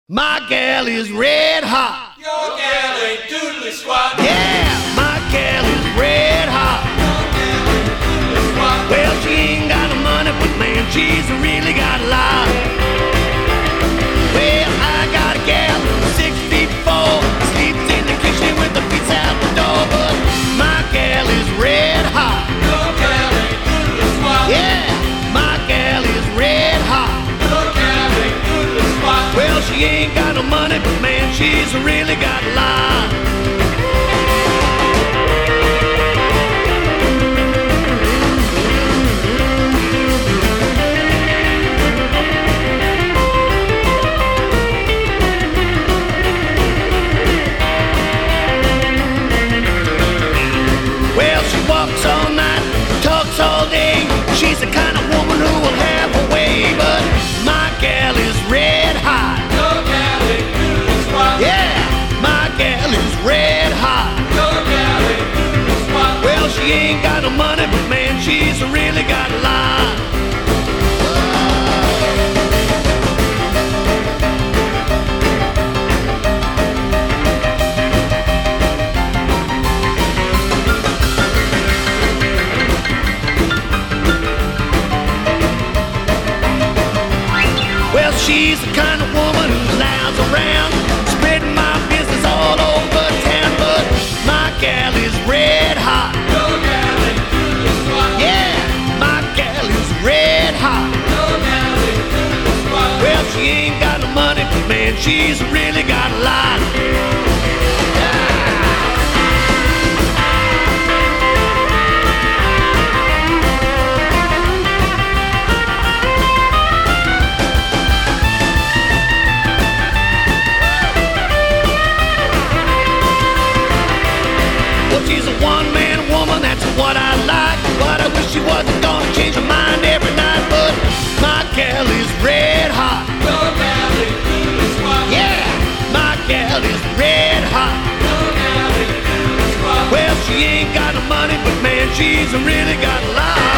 My gal is red hot. Your gal ain't doodly squat. Yeah, my gal is red hot. Your gal ain't doodly squat. Well, she ain't got no money, but man, she's really got a lot. Well, I got a gal, 6 feet 4, sleeps in the kitchen with the feet out the door. But my gal is red hot. Your gal ain't doodly squat. Yeah, my gal is red hot. Your gal ain't doodly squat. Well, she ain't got no money, but man, she's really got a lot. Well, she walks all night, talks all day. She's the kind of woman who will have her way. But my gal is red hot. Your gal ain't doodly squat. Yeah, my gal is red hot. Your gal ain't doodly squat. Well, she ain't got no money, but man, she's really got a lot. Well, she's the kind of woman who lies around, spreading my business all over town. But my gal is red hot. Your gal ain't doodly squat. Yeah, my gal is red hot. Your gal ain't doodly squat. Well, she ain't got no money, but man, she's really got a lot. Well, she's a one-man woman, that's what I like. But I wish she wasn't gonna change her mind every night. But my gal is red hot. Your gal ain't doodly squat. Yeah, my gal is red hot. Your gal ain't doodly squat. Well, she ain't got no money, but man, she's really got a lot.